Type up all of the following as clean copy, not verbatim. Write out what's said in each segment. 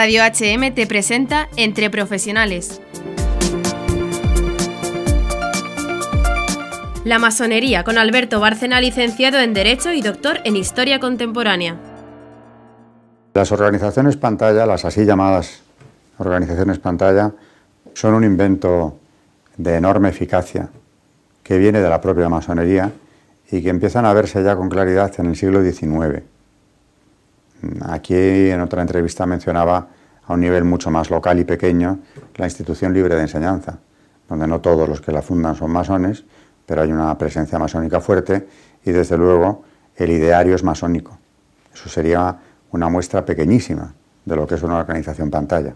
Radio HM te presenta Entre Profesionales. La masonería con Alberto Bárcena, licenciado en Derecho y doctor en Historia Contemporánea. Las organizaciones pantalla, las así llamadas organizaciones pantalla, son un invento de enorme eficacia que viene de la propia masonería y que empiezan a verse ya con claridad en el siglo XIX. Aquí en otra entrevista mencionaba a un nivel mucho más local y pequeño la institución libre de enseñanza, donde no todos los que la fundan son masones, pero hay una presencia masónica fuerte y desde luego el ideario es masónico. Eso sería una muestra pequeñísima de lo que es una organización pantalla.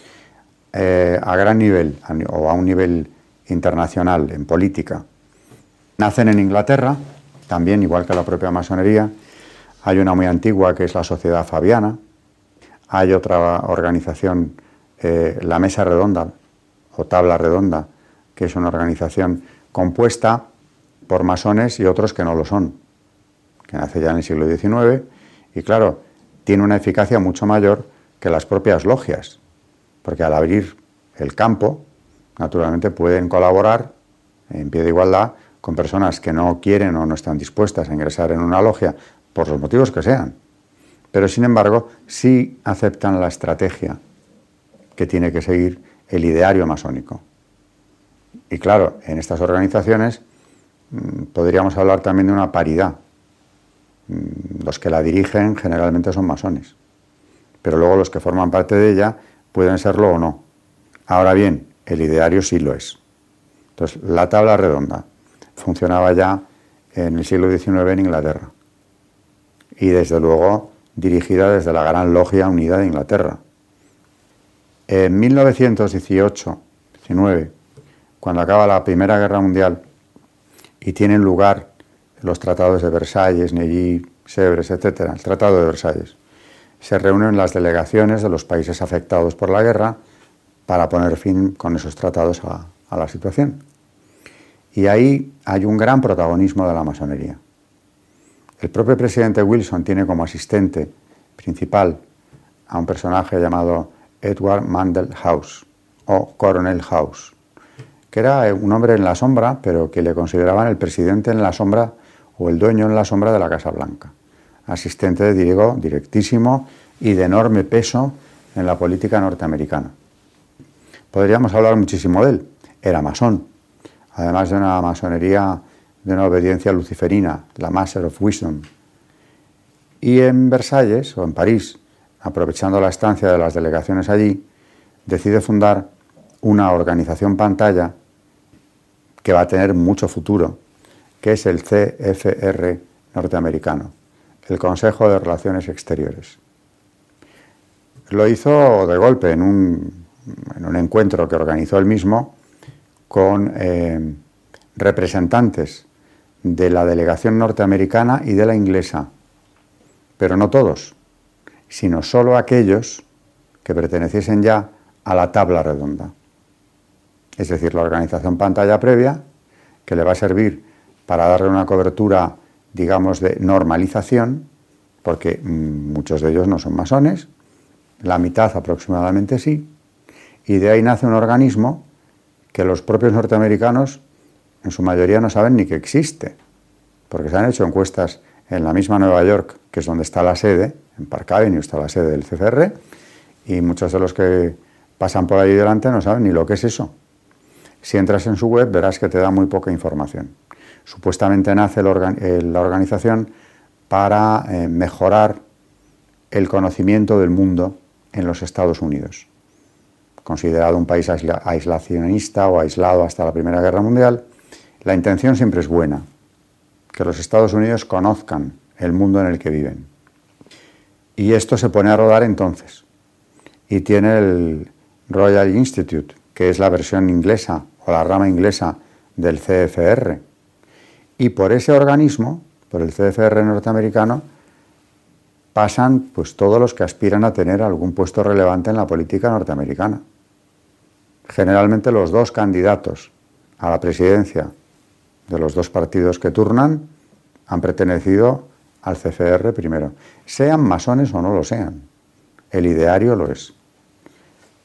A gran nivel o a un nivel internacional en política, nacen en Inglaterra, también igual que la propia masonería. Hay una muy antigua que es la Sociedad Fabiana, hay otra organización, la Mesa Redonda o Tabla Redonda, que es una organización compuesta por masones y otros que no lo son, que nace ya en el siglo XIX y claro, tiene una eficacia mucho mayor que las propias logias, porque al abrir el campo, naturalmente pueden colaborar en pie de igualdad con personas que no quieren o no están dispuestas a ingresar en una logia por los motivos que sean, pero sin embargo sí aceptan la estrategia que tiene que seguir el ideario masónico. Y claro, en estas organizaciones podríamos hablar también de una paridad. Los que la dirigen generalmente son masones, pero luego los que forman parte de ella pueden serlo o no. Ahora bien, el ideario sí lo es. Entonces, la Tabla Redonda funcionaba ya en el siglo XIX en Inglaterra y desde luego dirigida desde la Gran Logia Unida de Inglaterra. En 1918-19, cuando acaba la Primera Guerra Mundial y tienen lugar los tratados de Versalles, Neuilly, Sèvres, etc., el Tratado de Versalles, se reúnen las delegaciones de los países afectados por la guerra para poner fin con esos tratados a la situación. Y ahí hay un gran protagonismo de la masonería. El propio presidente Wilson tiene como asistente principal a un personaje llamado Edward Mandell House, o Coronel House, que era un hombre en la sombra, pero que le consideraban el presidente en la sombra o el dueño en la sombra de la Casa Blanca. Asistente, digo, directísimo y de enorme peso en la política norteamericana. Podríamos hablar muchísimo de él. Era masón, además de una masonería de una obediencia luciferina, la Master of Wisdom. Y en Versalles, o en París, aprovechando la estancia de las delegaciones allí, decide fundar una organización pantalla que va a tener mucho futuro, que es el CFR norteamericano, el Consejo de Relaciones Exteriores. Lo hizo de golpe en un encuentro que organizó él mismo con representantes de la delegación norteamericana y de la inglesa, pero no todos, sino solo aquellos que perteneciesen ya a la Tabla Redonda. Es decir, la organización pantalla previa, que le va a servir para darle una cobertura, digamos, de normalización, porque muchos de ellos no son masones, la mitad aproximadamente sí, y de ahí nace un organismo que los propios norteamericanos en su mayoría no saben ni que existe, porque se han hecho encuestas en la misma Nueva York, que es donde está la sede, en Park Avenue está la sede del CFR, y muchos de los que pasan por ahí delante no saben ni lo que es eso. Si entras en su web verás que te da muy poca información. Supuestamente nace la organización para mejorar el conocimiento del mundo en los Estados Unidos. Considerado un país aislacionista o aislado hasta la Primera Guerra Mundial, la intención siempre es buena, que los Estados Unidos conozcan el mundo en el que viven. Y esto se pone a rodar entonces. Y tiene el Royal Institute, que es la versión inglesa o la rama inglesa del CFR. Y por ese organismo, por el CFR norteamericano, pasan pues todos los que aspiran a tener algún puesto relevante en la política norteamericana. Generalmente los dos candidatos a la presidencia de los dos partidos que turnan han pertenecido al CFR primero, sean masones o no lo sean. El ideario lo es.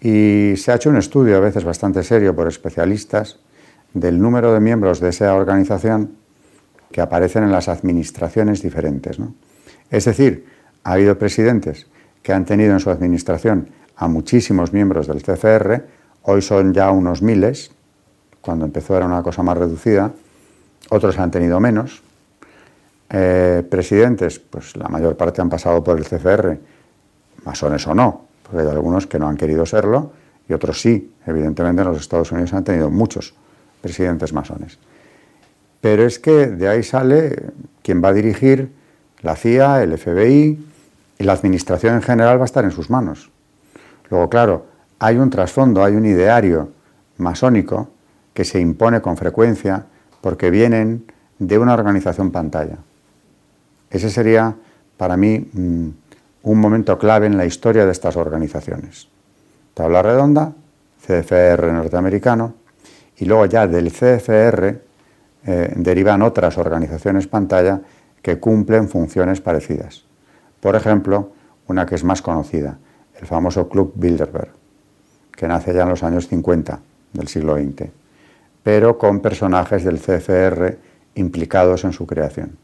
Y se ha hecho un estudio a veces bastante serio por especialistas del número de miembros de esa organización que aparecen en las administraciones diferentes, ¿no? Es decir, ha habido presidentes que han tenido en su administración a muchísimos miembros del CFR, hoy son ya unos miles, cuando empezó era una cosa más reducida, otros han tenido menos. Presidentes, pues la mayor parte han pasado por el CFR, masones o no, porque hay algunos que no han querido serlo y otros sí. Evidentemente en los Estados Unidos han tenido muchos presidentes masones. Pero es que de ahí sale quien va a dirigir la CIA, el FBI, y la administración en general va a estar en sus manos. Luego, claro, hay un trasfondo, hay un ideario masónico que se impone con frecuencia porque vienen de una organización pantalla. Ese sería, para mí, un momento clave en la historia de estas organizaciones. Tabla redonda, CFR norteamericano, y luego ya del CFR derivan otras organizaciones pantalla que cumplen funciones parecidas. Por ejemplo, una que es más conocida, el famoso Club Bilderberg, que nace ya en los años 50 del siglo XX, pero con personajes del CFR implicados en su creación.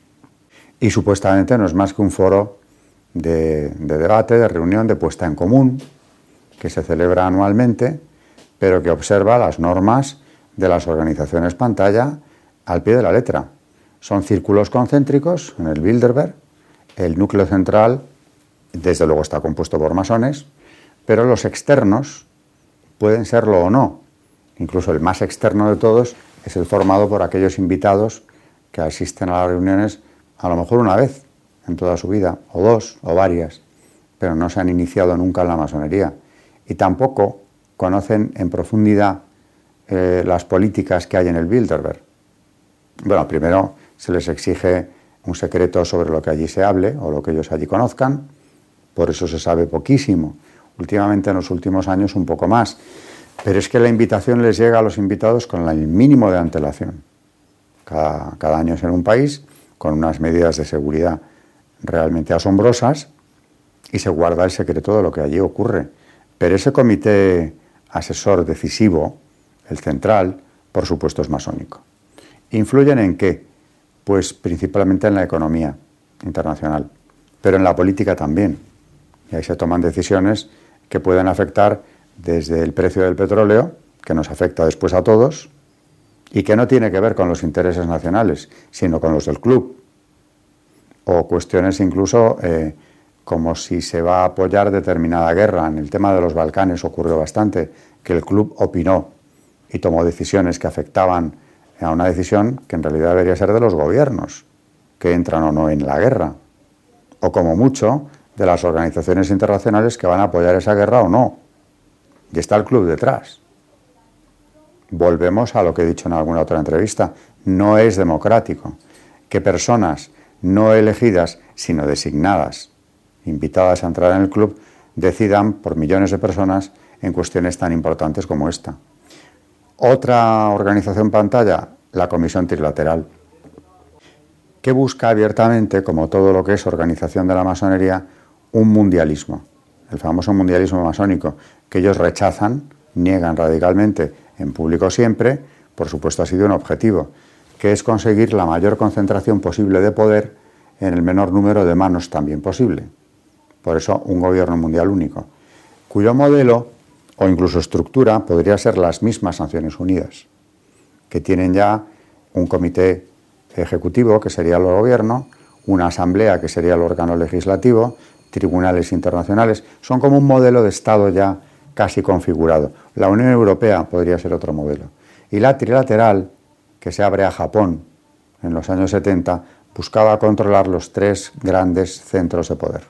Y supuestamente no es más que un foro de debate, de reunión, de puesta en común, que se celebra anualmente, pero que observa las normas de las organizaciones pantalla al pie de la letra. Son círculos concéntricos en el Bilderberg, el núcleo central, desde luego está compuesto por masones, pero los externos pueden serlo o no. Incluso el más externo de todos es el formado por aquellos invitados que asisten a las reuniones a lo mejor una vez en toda su vida, o dos, o varias, pero no se han iniciado nunca en la masonería. Y tampoco conocen en profundidad las políticas que hay en el Bilderberg. Bueno, primero se les exige un secreto sobre lo que allí se hable o lo que ellos allí conozcan, por eso se sabe poquísimo. Últimamente, en los últimos años, un poco más. Pero es que la invitación les llega a los invitados con el mínimo de antelación. Cada año es en un país, con unas medidas de seguridad realmente asombrosas, y se guarda el secreto de lo que allí ocurre. Pero ese comité asesor decisivo, el central, por supuesto es masónico. ¿Influyen en qué? Pues principalmente en la economía internacional, pero en la política también. Y ahí se toman decisiones que pueden afectar desde el precio del petróleo, que nos afecta después a todos, y que no tiene que ver con los intereses nacionales, sino con los del club. O cuestiones incluso como si se va a apoyar determinada guerra. En el tema de los Balcanes ocurrió bastante, que el club opinó y tomó decisiones que afectaban a una decisión que en realidad debería ser de los gobiernos, que entran o no en la guerra, o como mucho de las organizaciones internacionales que van a apoyar esa guerra o no. Y está el club detrás. Volvemos a lo que he dicho en alguna otra entrevista, no es democrático que personas no elegidas, sino designadas, invitadas a entrar en el club, decidan por millones de personas en cuestiones tan importantes como esta. Otra organización pantalla, la Comisión Trilateral, que busca abiertamente, como todo lo que es organización de la masonería, un mundialismo, el famoso mundialismo masónico, que ellos rechazan, niegan radicalmente, en público siempre. Por supuesto ha sido un objetivo, que es conseguir la mayor concentración posible de poder en el menor número de manos también posible. Por eso un gobierno mundial único, cuyo modelo o incluso estructura podría ser las mismas Naciones Unidas, que tienen ya un comité ejecutivo, que sería el gobierno, una asamblea, que sería el órgano legislativo, tribunales internacionales. Son como un modelo de Estado ya casi configurado. La Unión Europea podría ser otro modelo. Y la trilateral, que se abre a Japón en los años 70, buscaba controlar los tres grandes centros de poder: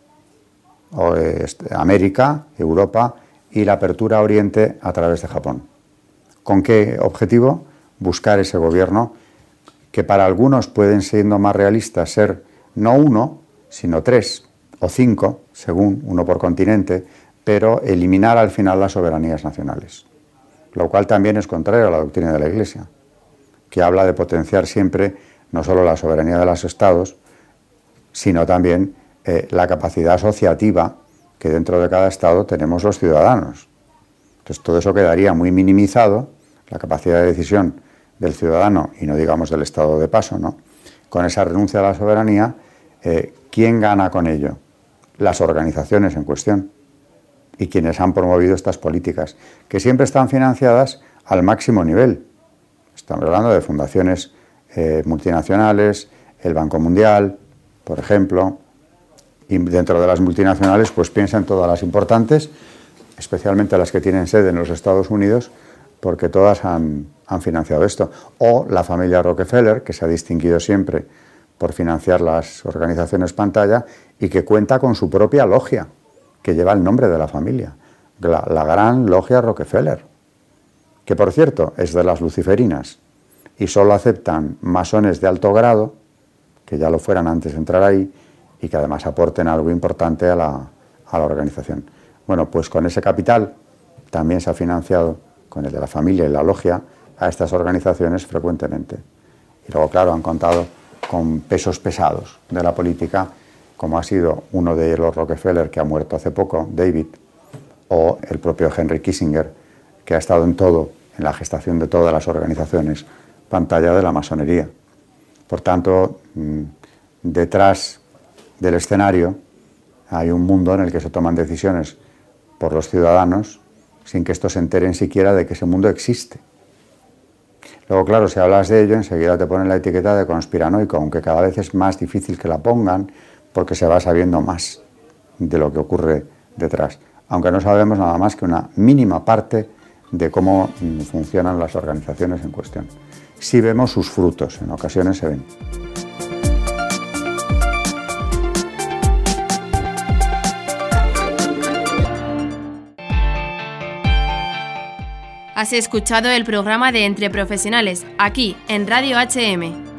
América, Europa y la apertura a Oriente a través de Japón. ¿Con qué objetivo? Buscar ese gobierno que para algunos pueden, siendo más realistas, ser no uno, sino 3 o 5, según uno por continente, pero eliminar al final las soberanías nacionales, lo cual también es contrario a la doctrina de la Iglesia, que habla de potenciar siempre no solo la soberanía de los estados, sino también la capacidad asociativa que dentro de cada Estado tenemos los ciudadanos. Entonces todo eso quedaría muy minimizado, la capacidad de decisión del ciudadano, y no digamos del Estado de paso, ¿no? Con esa renuncia a la soberanía, ¿quién gana con ello? Las organizaciones en cuestión y quienes han promovido estas políticas, que siempre están financiadas al máximo nivel. Estamos hablando de fundaciones multinacionales, el Banco Mundial, por ejemplo, y dentro de las multinacionales pues piensa en todas las importantes, especialmente las que tienen sede en los Estados Unidos, porque todas han financiado esto. O la familia Rockefeller, que se ha distinguido siempre por financiar las organizaciones pantalla y que cuenta con su propia logia, que lleva el nombre de la familia, la Gran Logia Rockefeller, que por cierto es de las luciferinas y solo aceptan masones de alto grado, que ya lo fueran antes de entrar ahí, y que además aporten algo importante a la organización. Bueno, pues con ese capital también se ha financiado, con el de la familia y la logia, a estas organizaciones frecuentemente. Y luego, claro, han contado con pesos pesados de la política, como ha sido uno de los Rockefeller, que ha muerto hace poco, David, o el propio Henry Kissinger, que ha estado en todo, en la gestación de todas las organizaciones pantalla de la masonería. Por tanto, detrás del escenario hay un mundo en el que se toman decisiones por los ciudadanos sin que estos se enteren siquiera de que ese mundo existe. Luego, claro, si hablas de ello, enseguida te ponen la etiqueta de conspiranoico, aunque cada vez es más difícil que la pongan porque se va sabiendo más de lo que ocurre detrás. Aunque no sabemos nada más que una mínima parte de cómo funcionan las organizaciones en cuestión. Sí vemos sus frutos, en ocasiones se ven. Has escuchado el programa de Entre Profesionales, aquí en Radio HM.